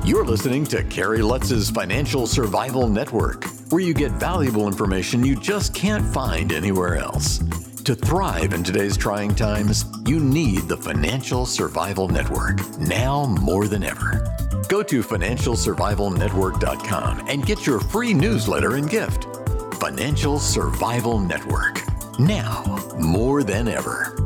You're listening to Kerry Lutz's Financial Survival Network, where you get valuable information you just can't find anywhere else. To thrive in today's trying times, you need the Financial Survival Network, now more than ever. Go to financialsurvivalnetwork.com and get your free newsletter and gift. Financial Survival Network, now more than ever.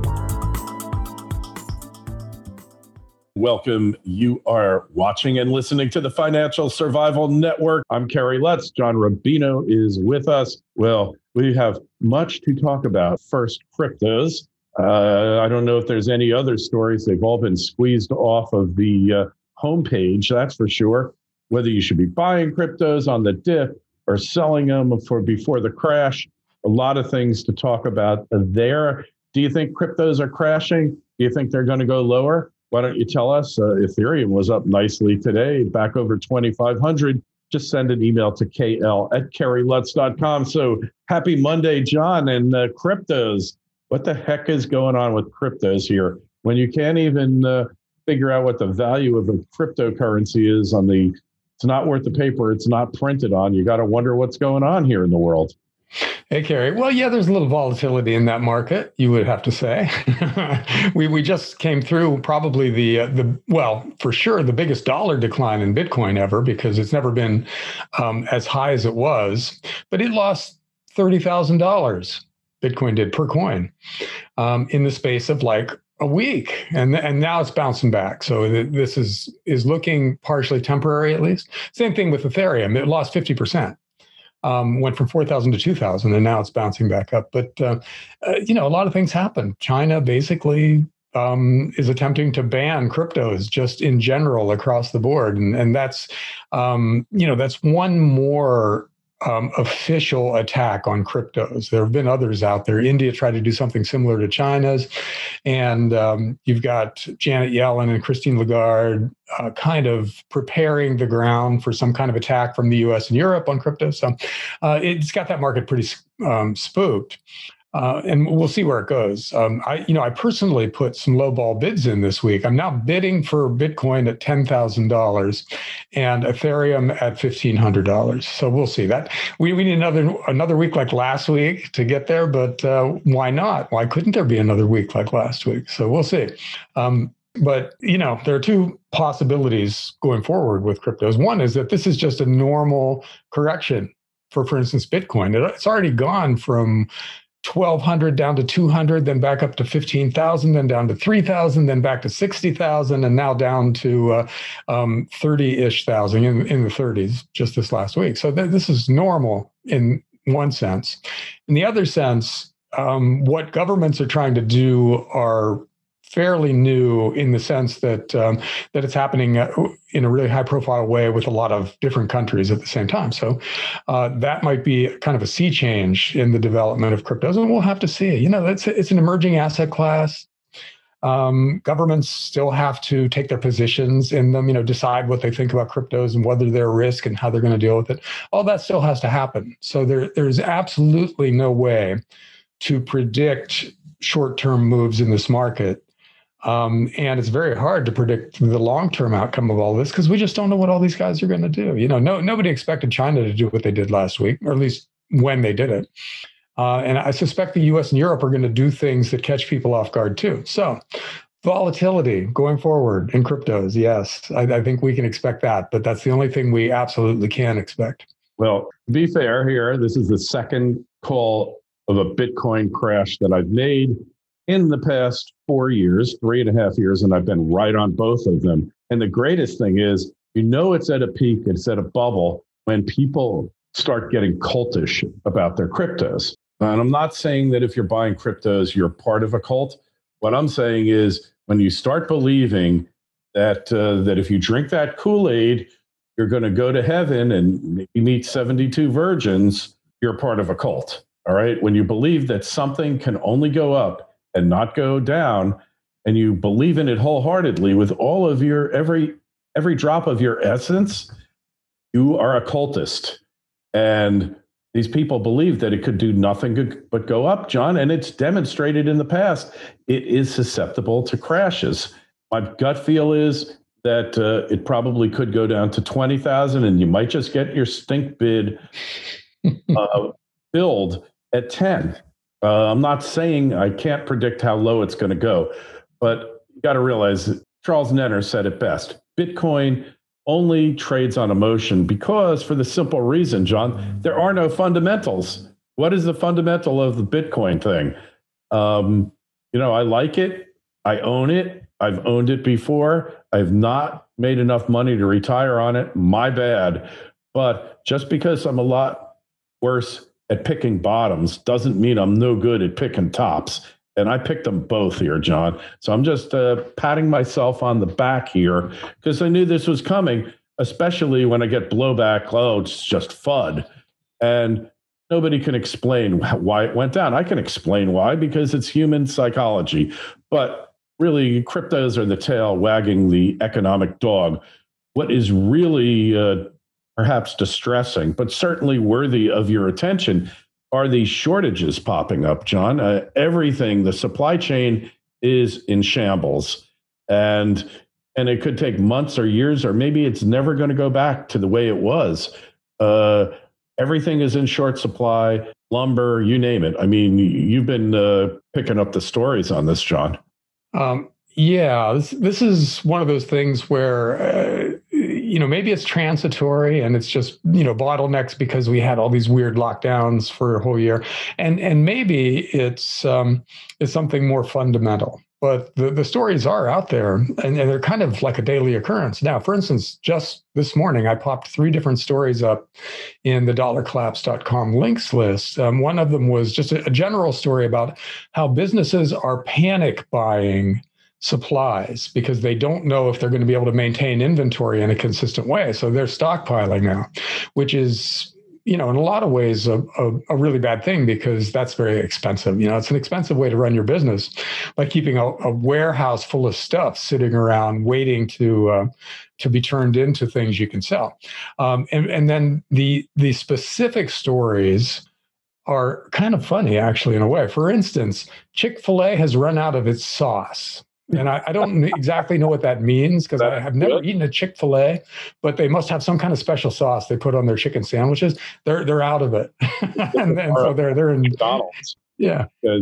Welcome. You are watching and listening to the Financial Survival Network. I'm Kerry Lutz. John Rubino is with us. Well, we have much to talk about. First, cryptos. I don't know if there's any other stories. They've all been squeezed off of the homepage, that's for sure. Whether you should be buying cryptos on the dip or selling them before the crash. A lot of things to talk about there. Do you think cryptos are crashing? Do you think they're going to go lower? Why don't you tell us? Ethereum was up nicely today, back over 2,500. Just send an email to kl@kerrylutz.com. So happy Monday, John, and cryptos. What the heck is going on with cryptos here? When you can't even figure out what the value of a cryptocurrency is it's not worth the paper it's not printed on. You got to wonder what's going on here in the world. Hey, Kerry. Well, yeah, there's a little volatility in that market, you would have to say. we just came through probably for sure, the biggest dollar decline in Bitcoin ever, because it's never been as high as it was. But it lost $30,000, Bitcoin did, per coin, in the space of like a week. And now it's bouncing back. So this is looking partially temporary, at least. Same thing with Ethereum. It lost 50%. Went from 4,000 to 2,000, and now it's bouncing back up. But, a lot of things happen. China basically is attempting to ban cryptos just in general across the board. And that's, that's one more official attack on cryptos. There have been others out there. India tried to do something similar to China's. And you've got Janet Yellen and Christine Lagarde kind of preparing the ground for some kind of attack from the US and Europe on crypto. So it's got that market pretty spooked. And we'll see where it goes. I personally put some lowball bids in this week. I'm now bidding for Bitcoin at $10,000 and Ethereum at $1,500. So we'll see that. We need another week like last week to get there, but why not? Why couldn't there be another week like last week? So we'll see. But, there are two possibilities going forward with cryptos. One is that this is just a normal correction for instance, Bitcoin. It's already gone from 1,200 down to 200, then back up to 15,000, then down to 3,000, then back to 60,000, and now down to 30-ish thousand in the 30s just this last week. So this is normal in one sense. In the other sense, what governments are trying to do are fairly new in the sense that that it's happening in a really high-profile way with a lot of different countries at the same time. So that might be kind of a sea change in the development of cryptos, and we'll have to see. It's an emerging asset class. Governments still have to take their positions in them, decide what they think about cryptos and whether they're a risk and how they're going to deal with it. All that still has to happen. So there's absolutely no way to predict short-term moves in this market. And it's very hard to predict the long-term outcome of all this because we just don't know what all these guys are going to do. Nobody expected China to do what they did last week, or at least when they did it. And I suspect the US and Europe are going to do things that catch people off guard too. So volatility going forward in cryptos, yes, I think we can expect that, but that's the only thing we absolutely can expect. Well, to be fair here, this is the second call of a Bitcoin crash that I've made in the past 4 years, 3.5 years, and I've been right on both of them. And the greatest thing is, it's at a peak, it's at a bubble when people start getting cultish about their cryptos. And I'm not saying that if you're buying cryptos, you're part of a cult. What I'm saying is when you start believing that if you drink that Kool-Aid, you're going to go to heaven and you meet 72 virgins, you're part of a cult. All right. When you believe that something can only go up and not go down, and you believe in it wholeheartedly with all of your every drop of your essence, you are a cultist. And these people believe that it could do nothing but go up, John, and it's demonstrated in the past. It is susceptible to crashes. My gut feel is that it probably could go down to 20,000, and you might just get your stink bid filled at 10. I'm not saying I can't predict how low it's going to go, but you got to realize Charles Nenner said it best. Bitcoin only trades on emotion because, for the simple reason, John, there are no fundamentals. What is the fundamental of the Bitcoin thing? I like it. I own it. I've owned it before. I've not made enough money to retire on it. My bad. But just because I'm a lot worse at picking bottoms doesn't mean I'm no good at picking tops. And I picked them both here, John. So I'm just patting myself on the back here because I knew this was coming, especially when I get blowback. Oh, it's just FUD. And nobody can explain why it went down. I can explain why, because it's human psychology. But really, cryptos are the tail wagging the economic dog. What is really perhaps distressing, but certainly worthy of your attention, are these shortages popping up, John. Everything, the supply chain is in shambles. And it could take months or years, or maybe it's never going to go back to the way it was. Everything is in short supply, lumber, you name it. I mean, you've been picking up the stories on this, John. This is one of those things where, maybe it's transitory and it's just, bottlenecks because we had all these weird lockdowns for a whole year. And maybe it's something more fundamental. But the stories are out there, and they're kind of like a daily occurrence. Now, for instance, just this morning, I popped 3 different stories up in the dollarcollapse.com links list. One of them was just a general story about how businesses are panic buying supplies because they don't know if they're going to be able to maintain inventory in a consistent way. So they're stockpiling now, which is, in a lot of ways, a really bad thing because that's very expensive. It's an expensive way to run your business by keeping a warehouse full of stuff sitting around waiting to be turned into things you can sell. And then the specific stories are kind of funny, actually, in a way. For instance, Chick-fil-A has run out of its sauce. And I don't exactly know what that means because I have never eaten a Chick-fil-A, but they must have some kind of special sauce they put on their chicken sandwiches. They're out of it, and so they're in McDonald's. Yeah,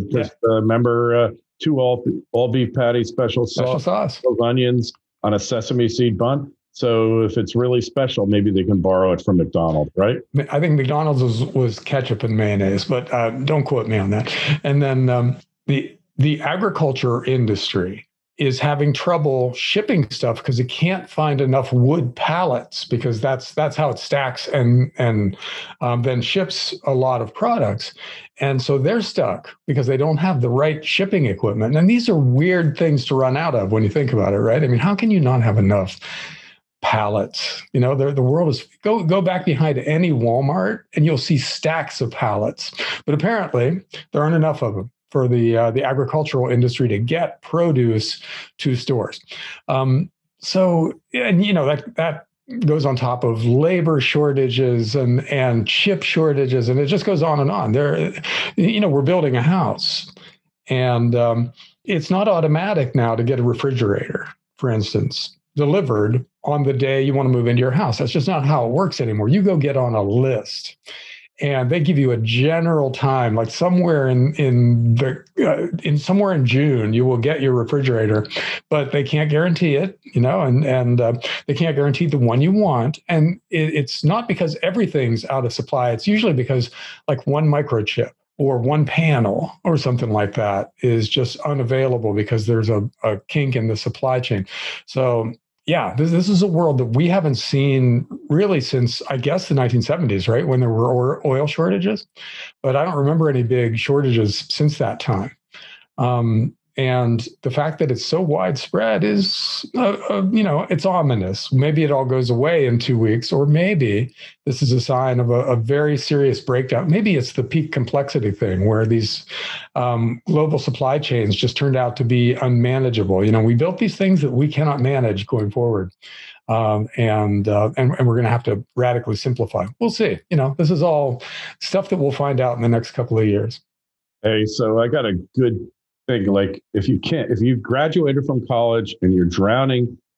remember 2 all beef patty special sauce, those onions on a sesame seed bun. So if it's really special, maybe they can borrow it from McDonald's, right? I think McDonald's was ketchup and mayonnaise, but don't quote me on that. And then the agriculture industry is having trouble shipping stuff because it can't find enough wood pallets because that's how it stacks and then ships a lot of products. And so they're stuck because they don't have the right shipping equipment. And these are weird things to run out of when you think about it, right? I mean, how can you not have enough pallets? The world is, go back behind any Walmart and you'll see stacks of pallets. But apparently there aren't enough of them for the agricultural industry to get produce to stores. That goes on top of labor shortages and chip shortages, and it just goes on and on. We're building a house, and it's not automatic now to get a refrigerator, for instance, delivered on the day you want to move into your house. That's just not how it works anymore. You go get on a list. And they give you a general time, like somewhere in June, you will get your refrigerator, but they can't guarantee it, and they can't guarantee the one you want. And it's not because everything's out of supply. It's usually because like one microchip or one panel or something like that is just unavailable because there's a kink in the supply chain. So yeah, this is a world that we haven't seen really since, I guess, the 1970s, right? When there were oil shortages. But I don't remember any big shortages since that time. And the fact that it's so widespread is, it's ominous. Maybe it all goes away in 2 weeks, or maybe this is a sign of a very serious breakdown. Maybe it's the peak complexity thing where these global supply chains just turned out to be unmanageable. We built these things that we cannot manage going forward. And we're going to have to radically simplify. We'll see. This is all stuff that we'll find out in the next couple of years. Hey, so I got a good thing. Like if you graduated from college and you're drowning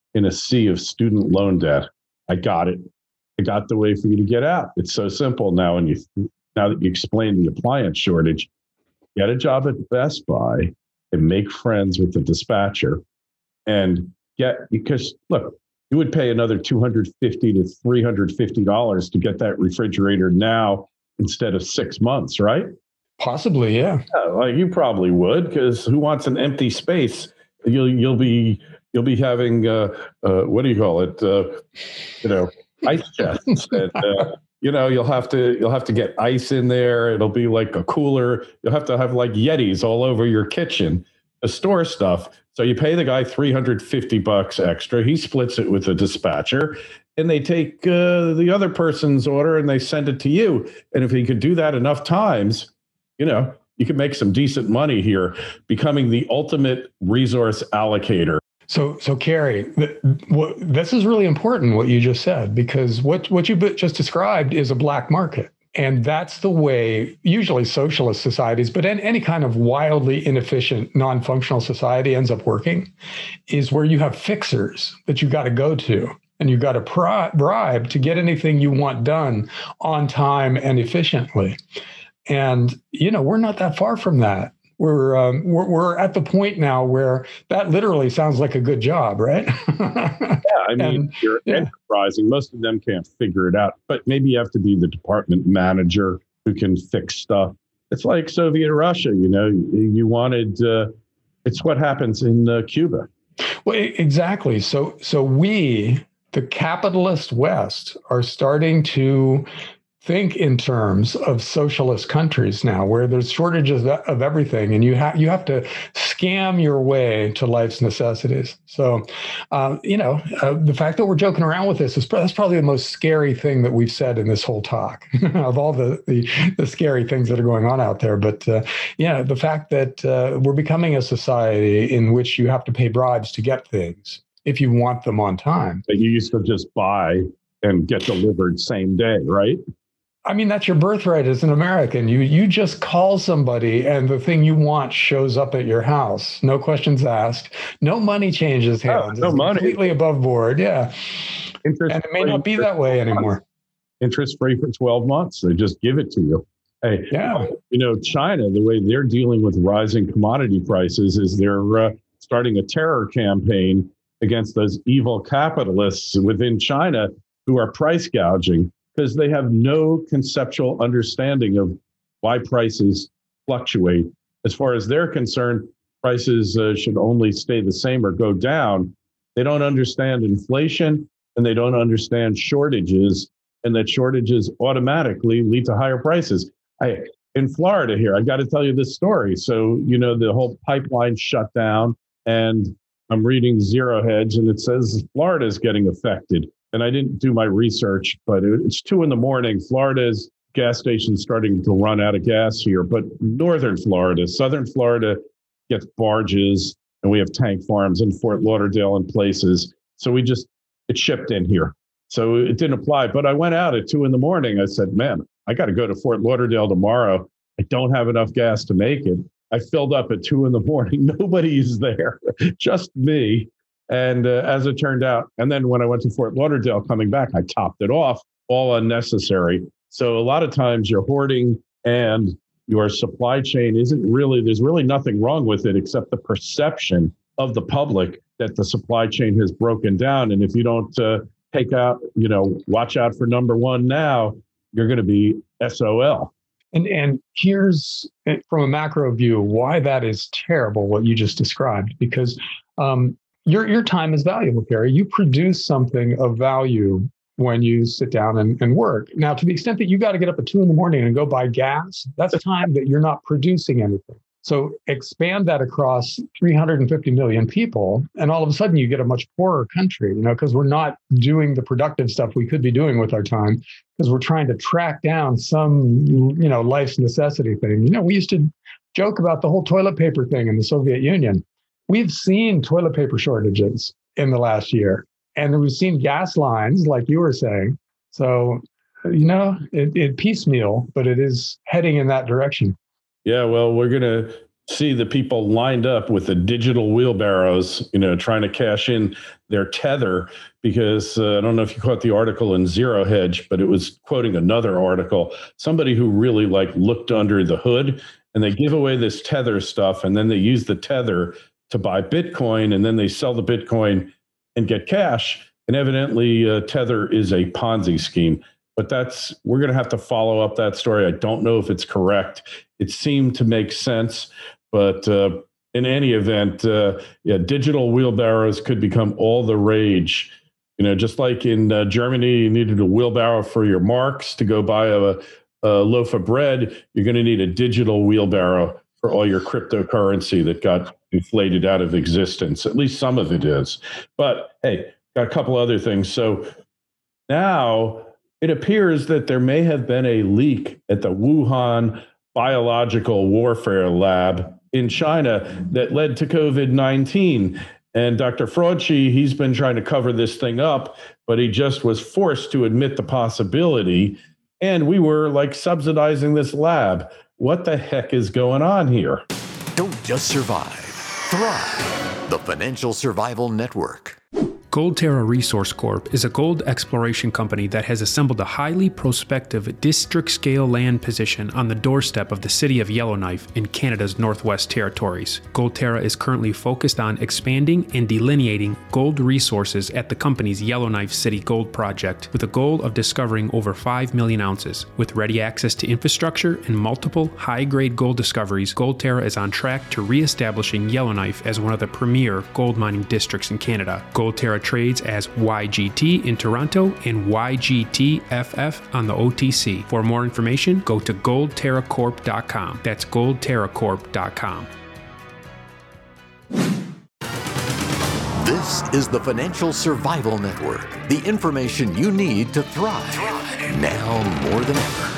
in a sea of student loan debt. I got it. I got the way for you to get out. It's so simple now. And now that you explained the appliance shortage, get a job at Best Buy and make friends with the dispatcher and because look, you would pay another $250 to $350 to get that refrigerator now instead of 6 months, right? Possibly, yeah. Like you probably would, because who wants an empty space? You'll be having what do you call it? Ice chests, and you'll have to get ice in there. It'll be like a cooler. You'll have to have like Yetis all over your kitchen to store stuff. So you pay the guy $350 extra. He splits it with the dispatcher, and they take the other person's order and they send it to you. And if he could do that enough times, you can make some decent money here, becoming the ultimate resource allocator. So Kerry, this is really important what you just said, because what you just described is a black market. And that's the way usually socialist societies, but any kind of wildly inefficient, non-functional society ends up working, is where you have fixers that you got to go to and you've got to bribe to get anything you want done on time and efficiently. And, we're not that far from that. We're at the point now where that literally sounds like a good job, right? Yeah, I mean, you're enterprising. Most of them can't figure it out, but maybe you have to be the department manager who can fix stuff. It's like Soviet Russia, you wanted, it's what happens in Cuba. Well, exactly. So we, the capitalist West, are starting to think in terms of socialist countries now, where there's shortages of everything, and you have to scam your way to life's necessities. So, the fact that we're joking around with this that's probably the most scary thing that we've said in this whole talk of all the scary things that are going on out there. But the fact that we're becoming a society in which you have to pay bribes to get things if you want them on time. That you used to just buy and get delivered same day, right? I mean, that's your birthright as an American. You just call somebody and the thing you want shows up at your house. No questions asked. No money changes hands. No money. Completely above board. Yeah. And it may not be that way anymore. Interest free for 12 months. They just give it to you. Hey, yeah. China, the way they're dealing with rising commodity prices is they're starting a terror campaign against those evil capitalists within China who are price gouging, because they have no conceptual understanding of why prices fluctuate. As far as they're concerned, prices should only stay the same or go down. They don't understand inflation, and they don't understand shortages, and that shortages automatically lead to higher prices. In Florida here, I got to tell you this story. So, the whole pipeline shut down, and I'm reading Zero Hedge, and it says Florida is getting affected. And I didn't do my research, but it's 2 a.m. Florida's gas station's starting to run out of gas here. But northern Florida, southern Florida gets barges, and we have tank farms in Fort Lauderdale and places. So it shipped in here. So it didn't apply. But I went out at 2 a.m. I said, man, I got to go to Fort Lauderdale tomorrow. I don't have enough gas to make it. I filled up at 2 a.m. Nobody's there, just me. And as it turned out, and then when I went to Fort Lauderdale coming back, I topped it off, all unnecessary. So a lot of times you're hoarding and your supply chain there's really nothing wrong with it except the perception of the public that the supply chain has broken down. And if you don't watch out for number one now, you're going to be SOL. And here's, from a macro view, why that is terrible, what you just described, because your time is valuable, Kerry. You produce something of value when you sit down and work. Now, to the extent that you got to get up at 2 a.m. and go buy gas, that's time that you're not producing anything. So expand that across 350 million people, and all of a sudden you get a much poorer country, because we're not doing the productive stuff we could be doing with our time, because we're trying to track down some, life's necessity thing. We used to joke about the whole toilet paper thing in the Soviet Union. We've seen toilet paper shortages in the last year, and we've seen gas lines, like you were saying. So, it piecemeal, but it is heading in that direction. Yeah, well, we're going to see the people lined up with the digital wheelbarrows, trying to cash in their tether, because I don't know if you caught the article in Zero Hedge, but it was quoting another article, somebody who really looked under the hood, and they give away this tether stuff, and then they use the tether to buy Bitcoin, and then they sell the Bitcoin and get cash. And evidently Tether is a Ponzi scheme. But we're going to have to follow up that story. I don't know if it's correct. It seemed to make sense. But in any event, digital wheelbarrows could become all the rage. Just like in Germany, you needed a wheelbarrow for your marks to go buy a loaf of bread. You're going to need a digital wheelbarrow for all your cryptocurrency that got inflated out of existence. At least some of it is. But hey, got a couple other things. So now it appears that there may have been a leak at the Wuhan Biological Warfare Lab in China that led to COVID-19. And Dr. Fraudchi, he's been trying to cover this thing up, but he just was forced to admit the possibility. And we were subsidizing this lab. What the heck is going on here? Don't just survive, thrive. The Financial Survival Network. Goldterra Resource Corp is a gold exploration company that has assembled a highly prospective district-scale land position on the doorstep of the city of Yellowknife in Canada's Northwest Territories. Goldterra is currently focused on expanding and delineating gold resources at the company's Yellowknife City Gold Project, with a goal of discovering over 5 million ounces. With ready access to infrastructure and multiple high-grade gold discoveries, Goldterra is on track to re-establishing Yellowknife as one of the premier gold mining districts in Canada. Goldterra trades as YGT in Toronto and YGTFF on the OTC. For more information, go to goldterracorp.com. That's goldterracorp.com. This is the Financial Survival Network, the information you need to thrive now more than ever.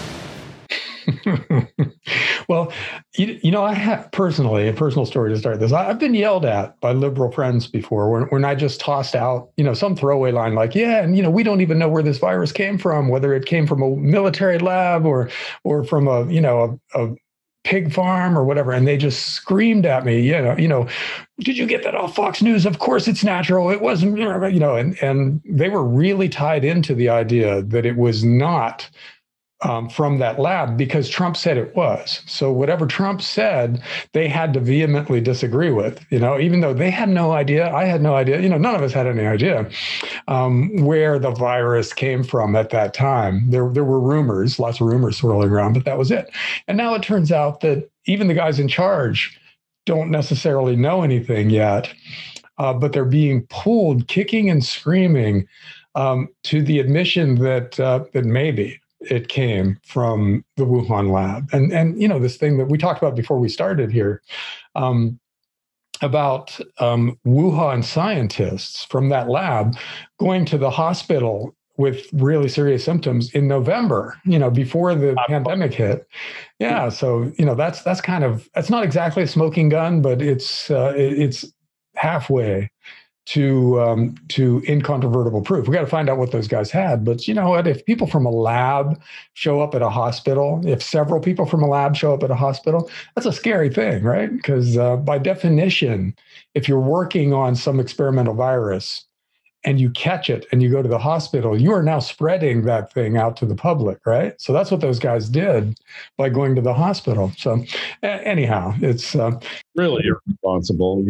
Well, I have personally a personal story to start this. I've been yelled at by liberal friends before when I just tossed out, some throwaway line like, we don't even know where this virus came from, whether it came from a military lab or from a pig farm or whatever. And they just screamed at me, did you get that off Fox News? Of course it's natural. It wasn't, and they were really tied into the idea that it was not from that lab because Trump said it was. So whatever Trump said, they had to vehemently disagree with, even though they had no idea, I had no idea, none of us had any idea where the virus came from at that time. There were rumors, lots of rumors swirling around, but that was it. And now it turns out that even the guys in charge don't necessarily know anything yet, but they're being pulled kicking and screaming to the admission that maybe it came from the Wuhan lab. And this thing that we talked about before we started here about Wuhan scientists from that lab going to the hospital with really serious symptoms in November, before the pandemic hit. Yeah. So, that's not exactly a smoking gun, but it's halfway to incontrovertible proof. We got to find out what those guys had. But you know what? If people from a lab show up at a hospital, if several people from a lab show up at a hospital, that's a scary thing, right? Because by definition, if you're working on some experimental virus and you catch it and you go to the hospital, you are now spreading that thing out to the public, right? So that's what those guys did by going to the hospital. So anyhow, it's really irresponsible,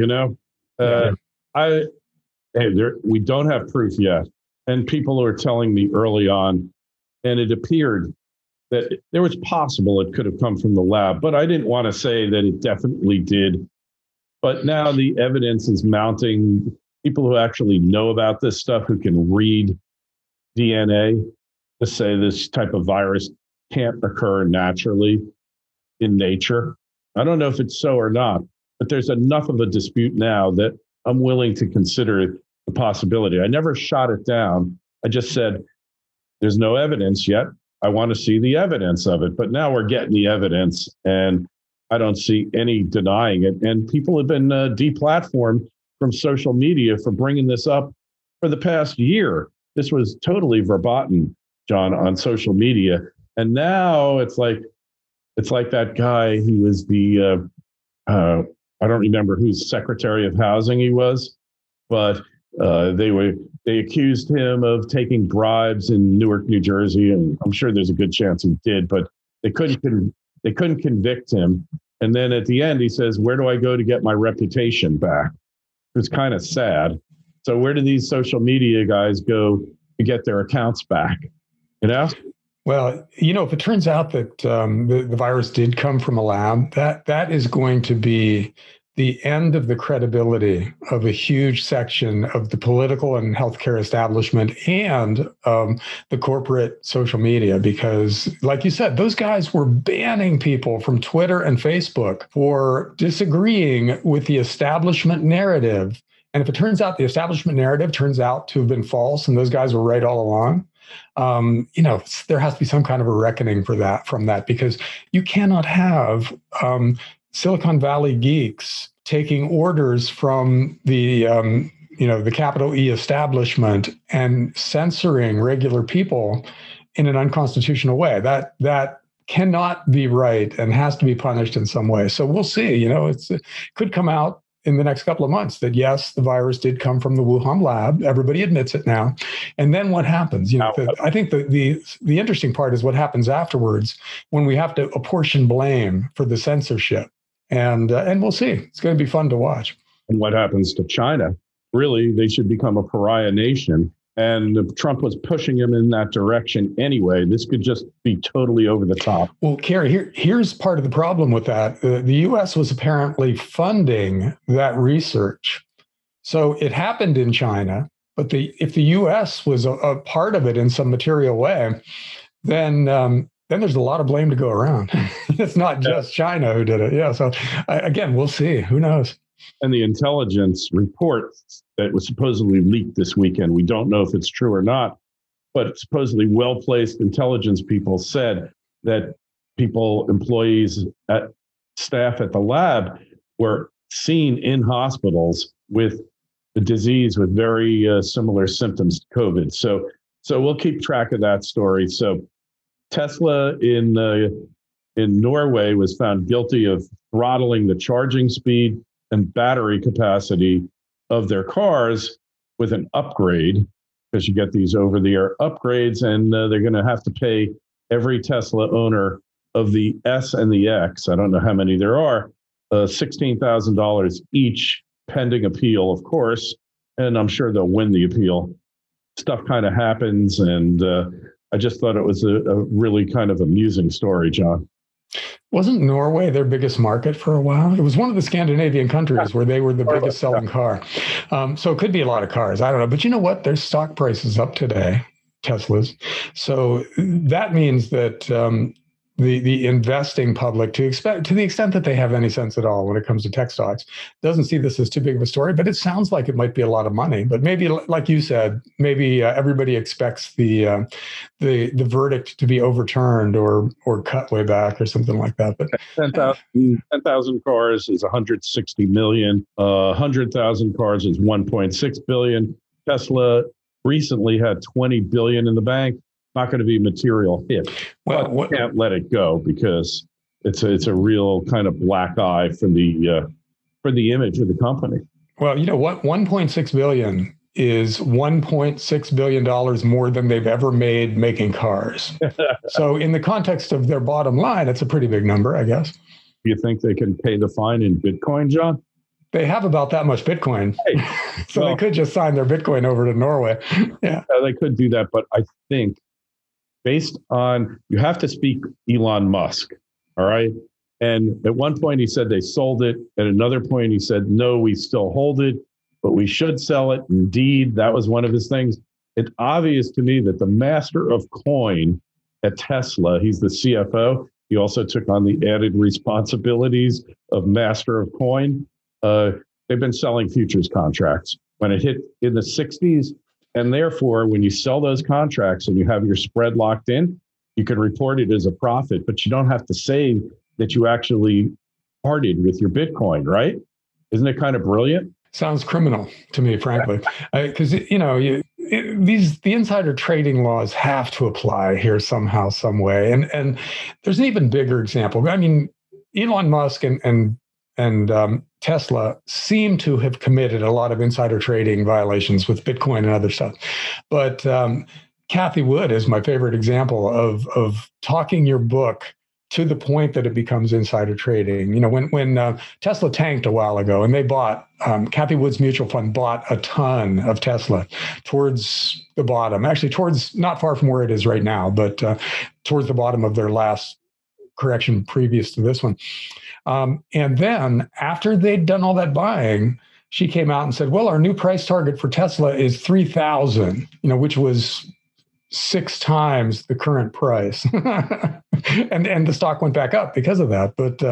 we don't have proof yet. And people are telling me early on, and it appeared that there was possible it could have come from the lab, but I didn't want to say that it definitely did. But now the evidence is mounting. People who actually know about this stuff, who can read DNA, to say this type of virus can't occur naturally in nature. I don't know if it's so or not, but there's enough of a dispute now that I'm willing to consider the possibility. I never shot it down. I just said, there's no evidence yet. I want to see the evidence of it. But now we're getting the evidence, and I don't see any denying it. And people have been deplatformed from social media for bringing this up for the past year. This was totally verboten, John, on social media. And now it's like that guy, he was the I don't remember whose Secretary of Housing he was, but they accused him of taking bribes in Newark, New Jersey, and I'm sure there's a good chance he did, but they couldn't convict him. And then at the end, he says, "Where do I go to get my reputation back?" It's kind of sad. So where do these social media guys go to get their accounts back? You know? Well, if it turns out that the virus did come from a lab, that is going to be the end of the credibility of a huge section of the political and healthcare establishment and the corporate social media, because, like you said, those guys were banning people from Twitter and Facebook for disagreeing with the establishment narrative. And if it turns out the establishment narrative turns out to have been false and those guys were right all along, there has to be some kind of a reckoning from that, because you cannot have Silicon Valley geeks taking orders from the capital E establishment and censoring regular people in an unconstitutional way. That cannot be right and has to be punished in some way. So we'll see. It could come out in the next couple of months that, yes, the virus did come from the Wuhan lab. Everybody admits it now. And then what happens? I think the interesting part is what happens afterwards when we have to apportion blame for the censorship. And we'll see. It's going to be fun to watch. And what happens to China? Really, they should become a pariah nation. And Trump was pushing him in that direction anyway. This could just be totally over the top. Well, Kerry, here's part of the problem with that. The U.S. was apparently funding that research. So it happened in China, but if the U.S. was a part of it in some material way, then there's a lot of blame to go around. It's not just China who did it. Yeah. So again, we'll see. Who knows? And the intelligence report that was supposedly leaked this weekend, we don't know if it's true or not, but supposedly well-placed intelligence people said that employees, staff at the lab were seen in hospitals with the disease with very similar symptoms to COVID. So we'll keep track of that story. So Tesla in Norway was found guilty of throttling the charging speed and battery capacity of their cars with an upgrade, because you get these over-the-air upgrades, and they're going to have to pay every Tesla owner of the S and the X, I don't know how many there are, $16,000 each, pending appeal, of course, and I'm sure they'll win the appeal. Stuff kind of happens, and I just thought it was a really kind of amusing story, John. Wasn't Norway their biggest market for a while? It was one of the Scandinavian countries where they were the biggest selling car. So it could be a lot of cars. I don't know. But you know what? Their stock price is up today, Tesla's. So that means that the investing public, to the extent that they have any sense at all when it comes to tech stocks, doesn't see this as too big of a story. But it sounds like it might be a lot of money. But maybe, like you said, maybe everybody expects the verdict to be overturned or cut way back or something like that. But 10,000 cars is 160 million. 100,000 cars is 1.6 billion. Tesla recently had 20 billion in the bank. Not going to be a material hit. Well, we can't let it go because it's a real kind of black eye for the image of the company. Well, you know what? 1.6 billion is $1.6 billion more than they've ever made making cars. So in the context of their bottom line, it's a pretty big number, I guess. Do you think they can pay the fine in Bitcoin, John? They have about that much Bitcoin. So they could just sign their Bitcoin over to Norway. Yeah, they could do that. But I think based on, you have to speak Elon Musk, all right? And at one point he said they sold it. At another point he said, no, we still hold it, but we should sell it. Indeed, that was one of his things. It's obvious to me that the master of coin at Tesla, he's the CFO. He also took on the added responsibilities of master of coin. They've been selling futures contracts. When it hit in the 60s, and therefore, when you sell those contracts and you have your spread locked in, you can report it as a profit, but you don't have to say that you actually parted with your Bitcoin, right? Isn't it kind of brilliant? Sounds criminal to me, frankly, because the insider trading laws have to apply here somehow, some way. And there's an even bigger example. I mean, Elon Musk and Tesla seem to have committed a lot of insider trading violations with Bitcoin and other stuff. But Cathie Wood is my favorite example of talking your book to the point that it becomes insider trading. You know, when Tesla tanked a while ago, and they bought Cathie Wood's mutual fund bought a ton of Tesla towards the bottom, actually towards not far from where it is right now, but towards the bottom of their last correction previous to this one. And then after they'd done all that buying, she came out and said, well, our new price target for Tesla is 3,000, which was 6 times the current price. and the stock went back up because of that. But,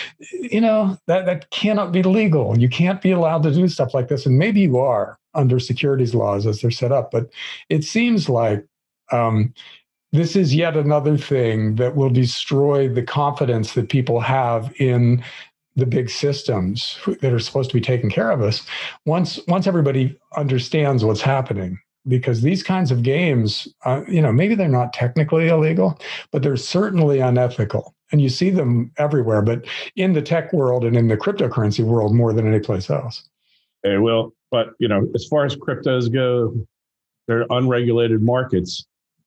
that cannot be legal. You can't be allowed to do stuff like this. And maybe you are under securities laws as they're set up. But it seems like this is yet another thing that will destroy the confidence that people have in the big systems that are supposed to be taking care of us once everybody understands what's happening. Because these kinds of games, maybe they're not technically illegal, but they're certainly unethical. And you see them everywhere, but in the tech world and in the cryptocurrency world more than any place else. Hey, well, but, as far as cryptos go, they're unregulated markets,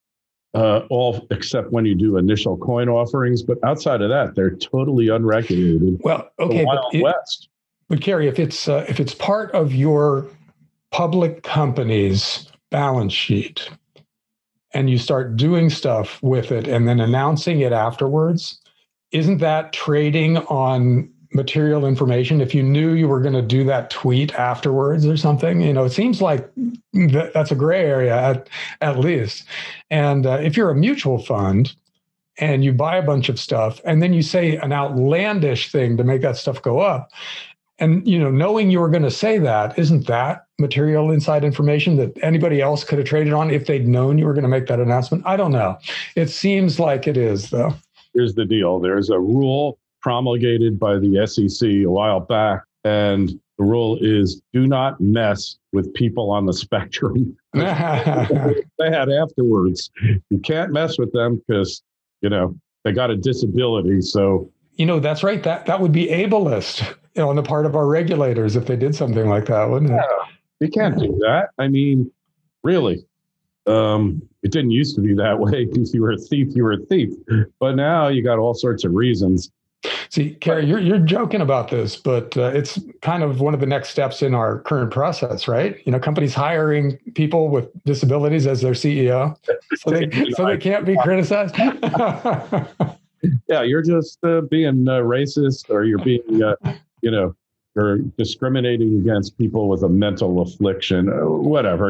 all except when you do initial coin offerings. But outside of that, they're totally unregulated. Well, okay, West. But Kerry, if it's part of your public company's balance sheet and you start doing stuff with it and then announcing it afterwards, isn't that trading on material information? If you knew you were going to do that tweet afterwards or something, it seems like that's a gray area at least. And if you're a mutual fund and you buy a bunch of stuff and then you say an outlandish thing to make that stuff go up, and knowing you were going to say that, isn't that material inside information that anybody else could have traded on if they'd known you were going to make that announcement? I don't know. It seems like it is, though. Here's the deal. There's a rule promulgated by the SEC a while back, and the rule is do not mess with people on the spectrum. They had afterwards. You can't mess with them because, they got a disability. So, that's right. That would be ableist on the part of our regulators if they did something like that, wouldn't it? Yeah, you can't do that. I mean, really. It didn't used to be that way. If you were a thief, you were a thief. But now you got all sorts of reasons. See, Kerry, you're joking about this, but it's kind of one of the next steps in our current process, right? Companies hiring people with disabilities as their CEO, so they can't be criticized. Yeah, you're just being racist, or you're being, you're discriminating against people with a mental affliction, or whatever.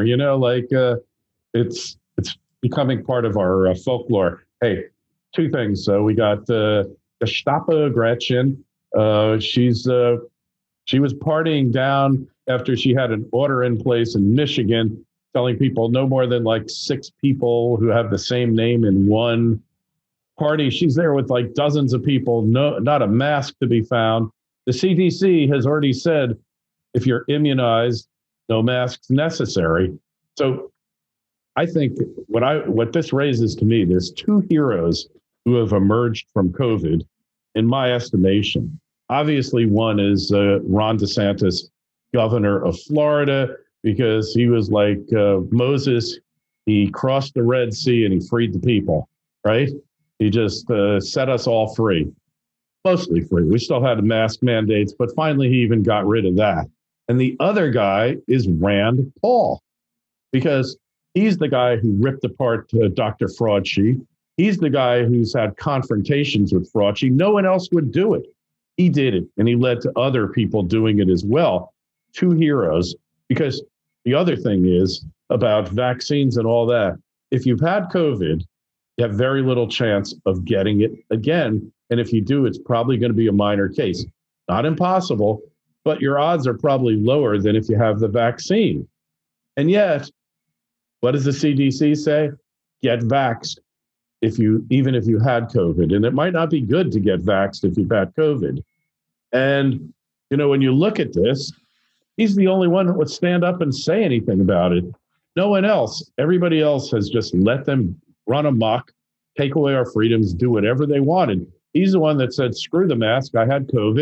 It's becoming part of our folklore. Hey, 2 things. So we got Gestapo Gretchen. She was partying down after she had an order in place in Michigan, telling people no more than 6 people who have the same name in one party. She's there with dozens of people, not a mask to be found. The CDC has already said, if you're immunized, no masks necessary. So I think what this raises to me, there's 2 heroes who have emerged from COVID, in my estimation. Obviously, one is Ron DeSantis, governor of Florida, because he was like Moses. He crossed the Red Sea and he freed the people, right? He just set us all free, mostly free. We still had mask mandates, but finally he even got rid of that. And the other guy is Rand Paul, because he's the guy who ripped apart Dr. Fauci. He's the guy who's had confrontations with Fauci. No one else would do it. He did it, and he led to other people doing it as well. 2 heroes, because the other thing is about vaccines and all that. If you've had COVID, you have very little chance of getting it again. And if you do, it's probably going to be a minor case. Not impossible, but your odds are probably lower than if you have the vaccine. And yet, what does the CDC say? Get vaxxed even if you had COVID. And it might not be good to get vaxxed if you've had COVID. And, when you look at this, he's the only one that would stand up and say anything about it. No one else. Everybody else has just let them run amok, take away our freedoms, do whatever they wanted. He's the one that said, screw the mask. I had COVID.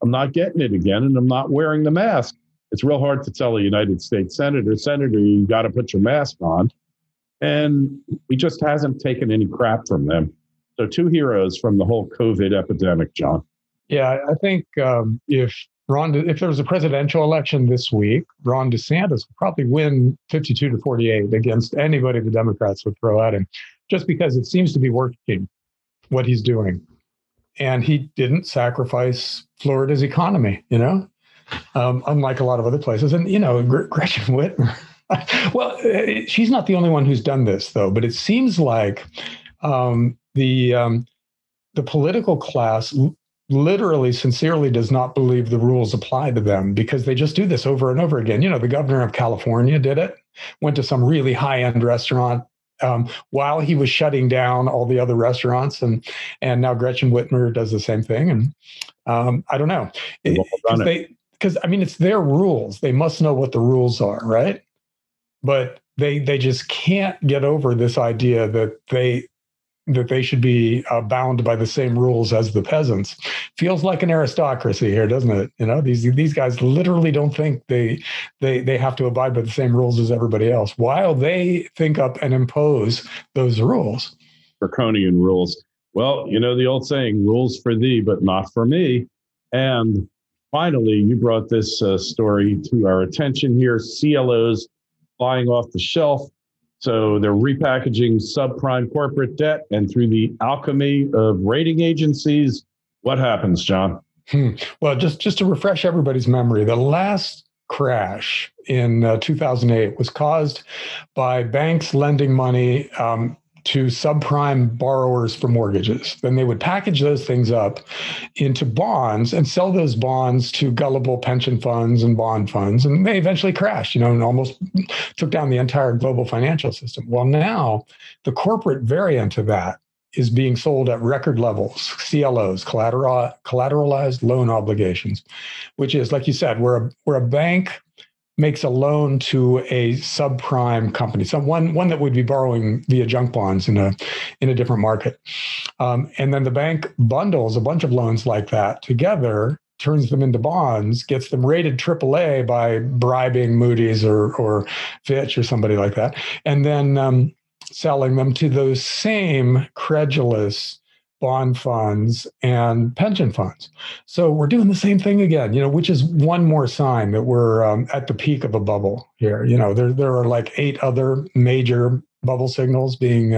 I'm not getting it again, and I'm not wearing the mask. It's real hard to tell a United States senator, you got to put your mask on. And he just hasn't taken any crap from them. So 2 heroes from the whole COVID epidemic, John. Yeah, I think if there was a presidential election this week, Ron DeSantis would probably win 52-48 against anybody the Democrats would throw at him, just because it seems to be working, what he's doing. And he didn't sacrifice Florida's economy, unlike a lot of other places. And, Gretchen Whitmer, well, she's not the only one who's done this, though, but it seems like the political class literally, sincerely does not believe the rules apply to them, because they just do this over and over again. The governor of California did it, went to some really high-end restaurant while he was shutting down all the other restaurants. And now Gretchen Whitmer does the same thing. And I don't know. Because it's their rules. They must know what the rules are, right? But they just can't get over this idea that they should be bound by the same rules as the peasants. Feels like an aristocracy here, doesn't it? These guys literally don't think they have to abide by the same rules as everybody else, while they think up and impose those rules. Draconian rules. Well, the old saying, rules for thee, but not for me. And finally, you brought this story to our attention here. CLOs flying off the shelf. So they're repackaging subprime corporate debt, and through the alchemy of rating agencies, what happens, John? Well, just to refresh everybody's memory, the last crash in 2008 was caused by banks lending money to subprime borrowers for mortgages. Then they would package those things up into bonds and sell those bonds to gullible pension funds and bond funds. And they eventually crashed, and almost took down the entire global financial system. Well, now the corporate variant of that is being sold at record levels, CLOs, collateralized loan obligations, which is, like you said, where a bank makes a loan to a subprime company, one that would be borrowing via junk bonds in a different market. And then the bank bundles a bunch of loans like that together, turns them into bonds, gets them rated AAA by bribing Moody's or Fitch or somebody like that, and then selling them to those same credulous bond funds and pension funds. So we're doing the same thing again, which is one more sign that we're at the peak of a bubble here. There are like 8 other major bubble signals being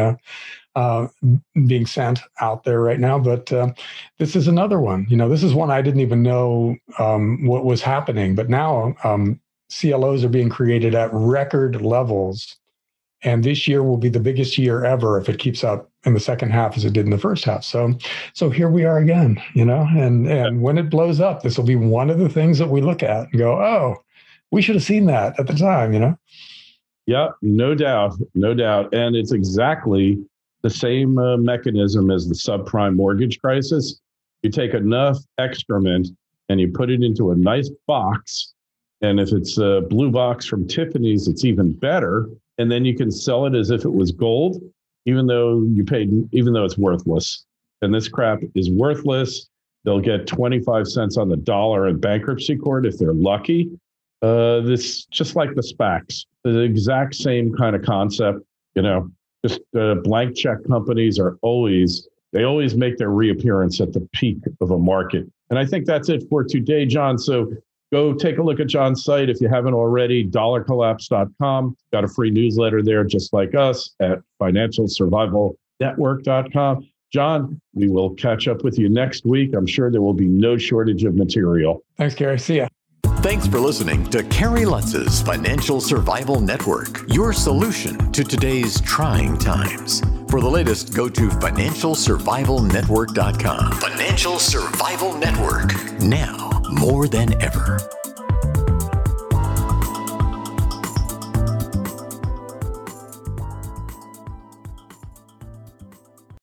sent out there right now, but this is another one. This is one I didn't even know what was happening, but now CLOs are being created at record levels. And this year will be the biggest year ever if it keeps up in the second half as it did in the first half. So here we are again, and when it blows up, this will be one of the things that we look at and go, oh, we should have seen that at the time, Yeah, no doubt. And it's exactly the same mechanism as the subprime mortgage crisis. You take enough excrement and you put it into a nice box. And if it's a blue box from Tiffany's, it's even better. And then you can sell it as if it was gold, even though it's worthless. And this crap is worthless. They'll get 25 cents on the dollar in bankruptcy court if they're lucky. This just like the SPACs, the exact same kind of concept. Just blank check companies always make their reappearance at the peak of a market. And I think that's it for today, John. So go take a look at John's site if you haven't already, dollarcollapse.com. Got a free newsletter there, just like us, at financialsurvivalnetwork.com. John, we will catch up with you next week. I'm sure there will be no shortage of material. Thanks, Gary. See ya. Thanks for listening to Kerry Lutz's Financial Survival Network, your solution to today's trying times. For the latest, go to financialsurvivalnetwork.com. Financial Survival Network, now more than ever.